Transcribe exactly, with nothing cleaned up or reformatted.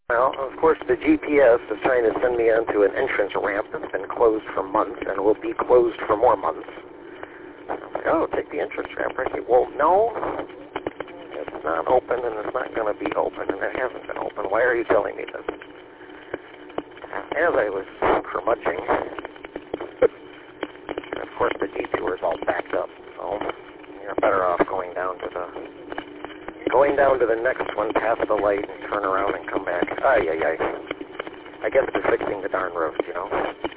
Well, of course, the G P S is trying to send me onto an entrance ramp that's been closed for months and will be closed for more months. I'm like, oh, take the entrance ramp. I say, well, no, it's not open and it's not going to be open and it hasn't been open. Why are you telling me this? As I was curmudgeing, and of course the detour is all backed up, so you're better off going down to the going down to the next one, past the light, and turn around and come back. Ay, ay, ay. I guess they're fixing the darn roads, you know.